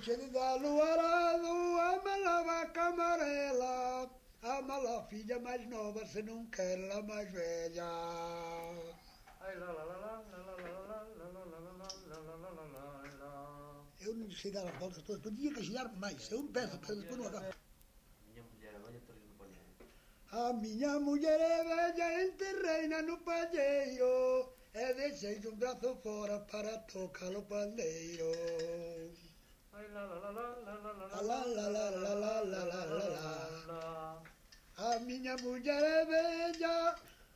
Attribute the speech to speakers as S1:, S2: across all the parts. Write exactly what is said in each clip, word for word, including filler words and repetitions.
S1: noite de dar luarado, ama la vaca amarela, ama la filha mais nova, se não quer la mais velha.
S2: Ai lá lá lá lá lá lá lá lá lá lá lá lá lá lá.
S1: Eu não sei dar as voltas todas, podia caixilhar mais, eu não peço, para depois não acabo.
S2: Minha mulher, olha atrás do palheiro.
S1: A minha mulher é velha, enterrei-na no palheiro, e deixei um braço fora para tocar o pandeiro.
S2: Ai lá lá lá lá lá lá lá
S1: Lá, lá, lá, lá, lá, lá, lá, lá, lá.
S2: lá.
S1: A minha mulher é velha,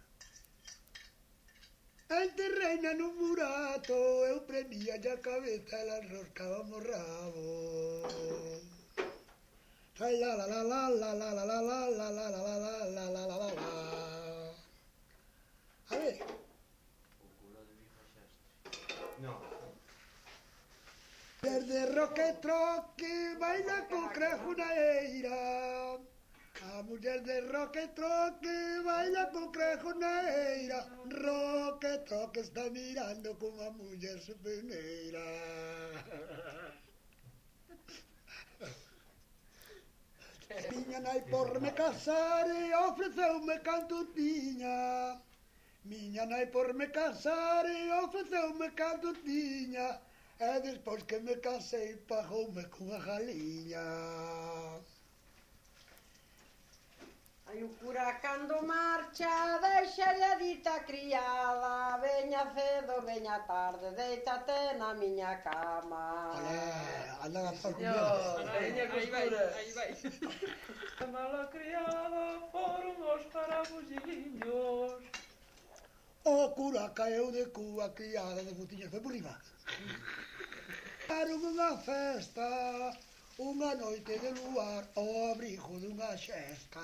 S1: enterrei-na no burato, eu premia-lhe a cabeça, ela enroscava o rabo. Ai lá lá lá lá lá lá lá lá lá lá lá lá lá lá lá lá lá. A ver.
S2: O cura de mi fachaste. Não.
S1: Mulher de roque-troque, baila com crejo na eira. A mulher de roque-troque, baila com crejo na eira. Roque-troque está mirando como a mulher se peneira. Minha nai por me casar ofereceu-me cantotinha. Minha nai por me casar ofereceu-me cantotinha. E depois que me casei pagou-me com a galinha.
S3: Ai o cura cando marcha, deixa-lhe a dita criada. Veña cedo, veña tarde, déitate na miña cama.
S1: Olé, anda a gastar
S2: Señor,
S1: conmigo.
S2: veña costura.
S4: Aí vai.
S2: A mala criada foron os carabuxillos.
S1: O cura caeu de cua criada de botiñas. Foi por riba. Daron unha festa, unha noite de luar, ao abrigo dunha xesta.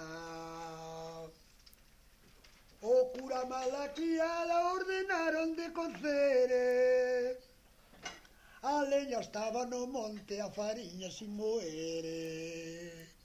S1: O cura malaquiada ordenaron de cocer. A leña estaba no monte, a fariña sin moer.